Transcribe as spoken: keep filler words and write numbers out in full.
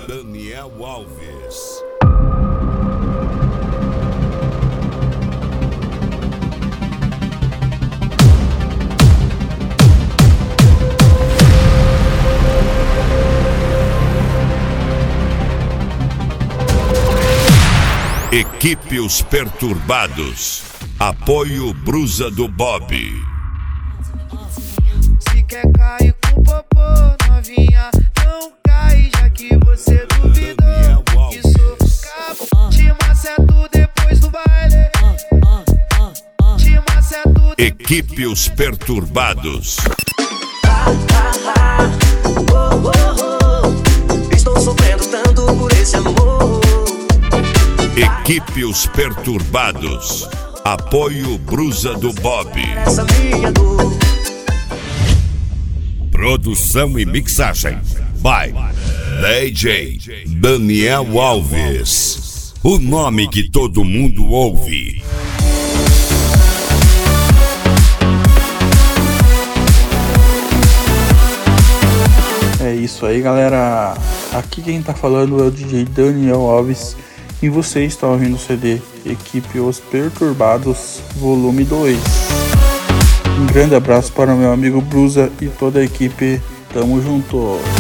Daniel Alves. Equipe Os Perturbados. Apoio Brusa do Bob. Se quer cair com popô, novinha, não cai, já que você duvidou que sou cabo. Te maceto depois do baile. Te maceto. Equipe Os Perturbados. Ah, ah, ah. Oh, oh, oh. Estou sofrendo tanto por esse amor. Equipe Os Perturbados. Apoio Brusa do Bob. Essa minha dor. Produção e mixagem by D J Daniel Alves. O nome que todo mundo ouve. É isso aí, galera. Aqui quem tá falando é o D J Daniel Alves. E você está ouvindo o C D Equipe Os Perturbados, volume dois. Um grande abraço para o meu amigo Brusa e toda a equipe. Tamo junto.